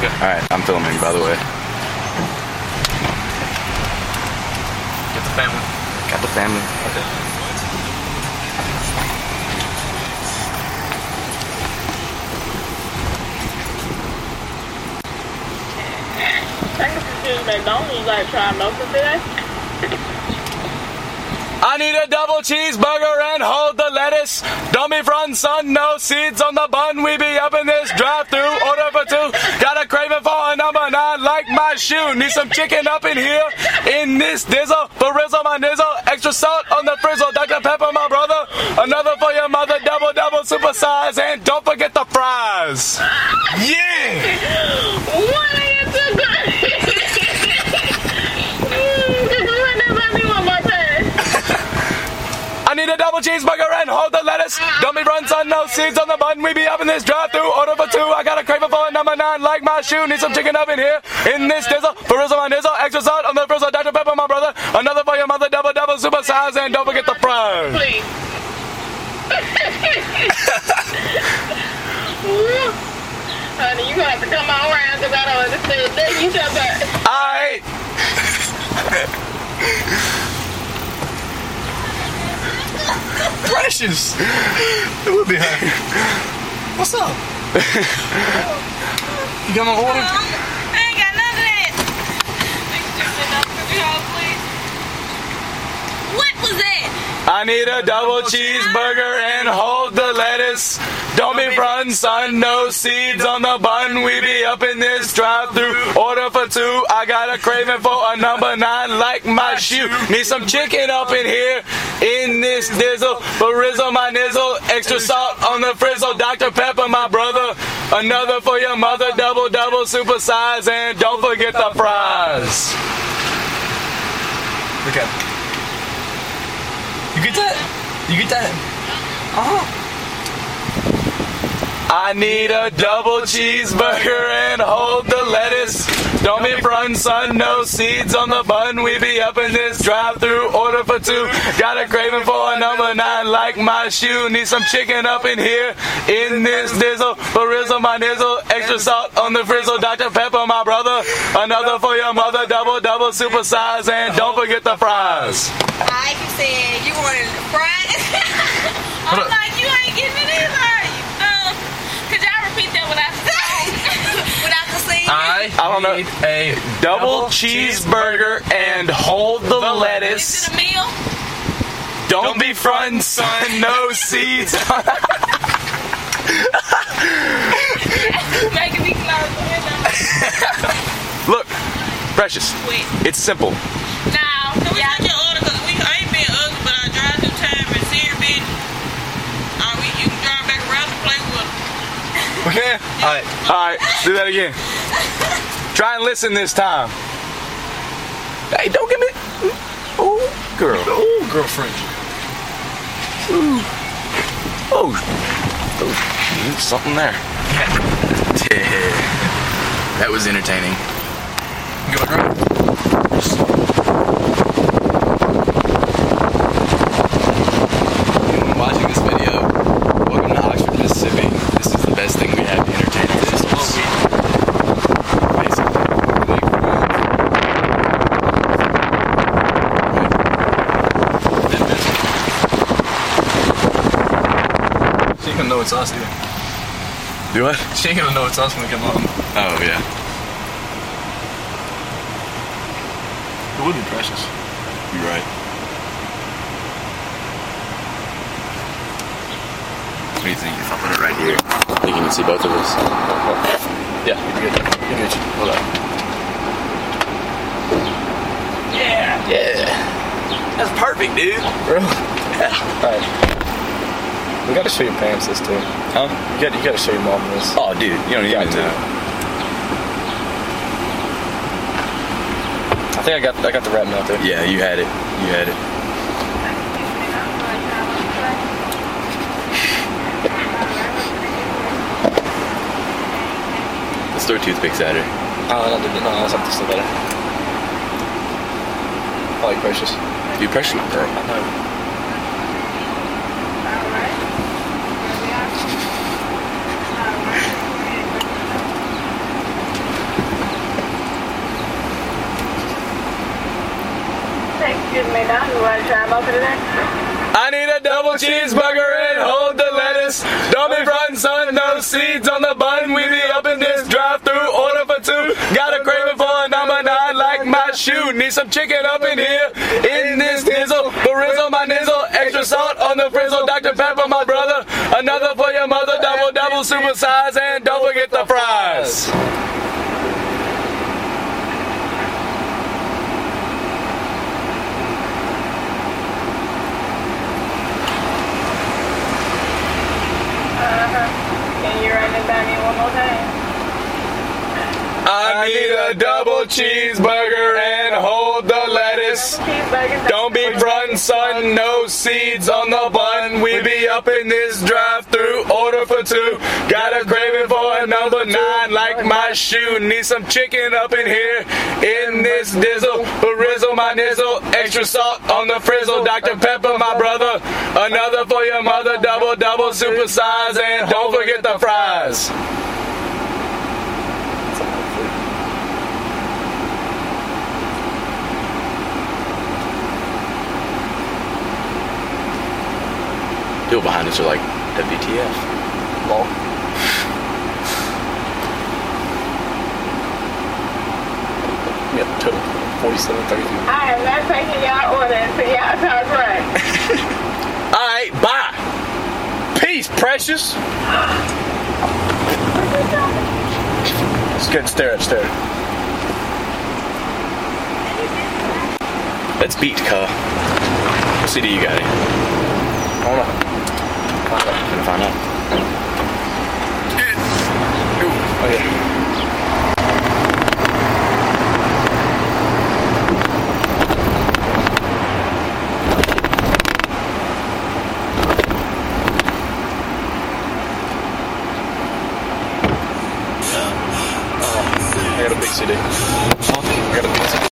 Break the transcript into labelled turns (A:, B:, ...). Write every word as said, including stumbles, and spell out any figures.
A: Okay.
B: Alright, I'm filming, by the way.
A: Get the family.
B: Got the family.
A: Okay.
C: McDonald's like trying local today.
B: I need a double cheeseburger and hold the lettuce. Don't be front, son, no seeds on the bun. We be up in this drive-thru, order for two. Got a craving for a number nine like my shoe. Need some chicken up in here in this dizzle. Barizzle my nizzle, extra salt on the frizzle. Doctor Pepper, my brother, another for your mother. Double, double, super size, and don't forget the fries. Yeah!
C: What are you doing?
B: I need a double cheeseburger and hold the lettuce. Don't be run, son, no seeds on the bun. We be up in this drive-thru, order for two. I got a craving for a number nine like my shoe. Need some chicken up in here in this dizzle. Barizzle my nizzle, extra salt on the frizzle. Doctor Pepper, my brother, another for your mother. Double, double, super size, and don't forget the fries.
C: Please. Honey, you gonna have to come on around because I don't understand that. You just got.
B: Alright.
A: Precious! It would be her. What's up? You got my order?
D: I ain't got none of that. What was that?
B: I need a double cheeseburger and hold the lettuce. Don't be front, son, no seeds on the bun. We be up in this drive-thru, order for two. I got a craving for a number nine like my shoe. Need some chicken up in here in this dizzle. Barizzle my nizzle, extra salt on the frizzle. Doctor Pepper, my brother, another for your mother. Double, double, super size, and don't forget the fries.
A: Look at it. You get that? You get that? Uh-huh.
B: I need a double cheeseburger and hold the lettuce. Don't be front, son, no seeds on the bun. We be up in this drive-thru, order for two. Got a craving for a number nine like my shoe. Need some chicken up in here in this dizzle. Barizzle my nizzle, extra salt on the frizzle. Doctor Pepper, my brother, another for your mother. Double, double, super size, and don't forget the fries.
D: I you said you wanted fries. I'm like, you ain't getting it either. Uh, could y'all repeat that without the song? Without the scene?
A: I,
B: I don't know.
A: need a
B: Double cheeseburger and hold the lettuce.
D: Is it a meal?
B: Don't be front, son, no seeds.
D: Making me close the window.
B: Look, Precious,
D: Wait.
B: it's simple.
D: Now, can we yeah. take your order? Because we I ain't being ugly, but I drive through time and see her bitch. Uh, we, you can drive back around and play with her.
B: Okay. All right. All right. Do that again. Try and listen this time. Hey, don't give me. Oh, girl.
A: Oh, girlfriend.
B: Ooh. Oh. Oh. There's something there. That was entertaining.
A: You want to drive?
B: Anyone watching this video, welcome to Oxford, Mississippi. This is the best thing we have to entertain our listeners. Basically.
A: She ain't gonna know it's us either.
B: Do what?
A: She ain't gonna know it's us when we come home.
B: Oh, yeah.
A: It would be Precious.
B: You're right. What do you think if I put it right here? Think you can see both of us?
A: Yeah, you're good. You're good. Hold on.
B: Yeah. Yeah. That's perfect, dude.
A: Bro.
B: Yeah.
A: Alright. We gotta show your parents this too.
B: Huh?
A: You gotta, you gotta show your mom this.
B: Oh, dude. You don't even know.
A: I think I got I got the rat out there.
B: Yeah, you had it. You had it. Let's throw toothpicks at her.
A: Oh, no, no, no, no, something still better. I like Precious.
B: You pressure my girl.
A: I know.
C: right now. You want to try them out for today?
B: I need a double cheeseburger and hold the lettuce. Don't be frontin', son, no seeds on the bun. We be up in this drive-thru, order for two. Got a craving for a number nine like my shoe. Need some chicken up in here, in this nizzle. Barizzle, my nizzle, extra salt on the frizzle. Doctor Pepper, my brother, another for your mother. Double, double, super size, and don't forget the fries.
C: Can you run it by me one more time?
B: I need a double cheeseburger and hold the lettuce.
C: Cheeseburger.
B: Don't be frontin', son, no seeds on the bun. We be up in this drive-thru, order for two. Got a craving for a number nine like my shoe. Need some chicken up in here, in this dizzle. Barizzle, my nizzle, extra salt on the frizzle. Doctor Pepper, my brother, another for your mother. Double, double, super size, and don't forget the fries. People behind us are like, W T F. Lol. Yep, total. forty-seven thirty-three.
C: I am not taking y'all order until y'all talk right.
B: Alright, bye. Peace, precious. It's good. Stare at, stare at. Let's beat, cuh. What C D you got in? I don't know. I'm gonna find out. Ooh, oh yeah. I got a big C D. I got a big C D.